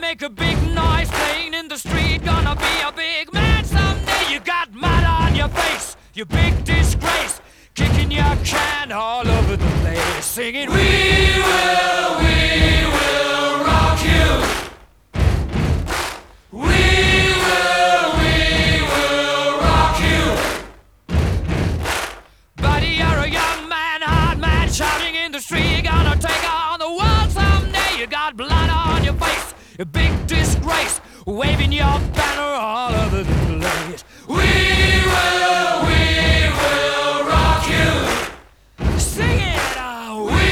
make a big noise playing in the street. Gonna be a big man someday. You got mud on your face, you big disgrace. Kicking your can all over the place, singing, we will rock you. We will rock you. Buddy, you're a young man, hard man, shouting in the street. You're gonna take on the world someday. You got blood on your face, a big disgrace, waving your banner all over the place. We will rock you. Sing it out. We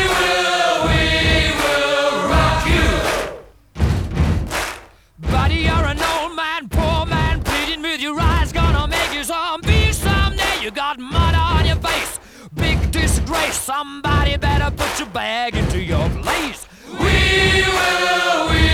will rock you. Buddy, you're an old man, poor man, pleading with your eyes. Gonna make you zombie someday. You got mud on your face, big disgrace. Somebody better put your bag into your place. We will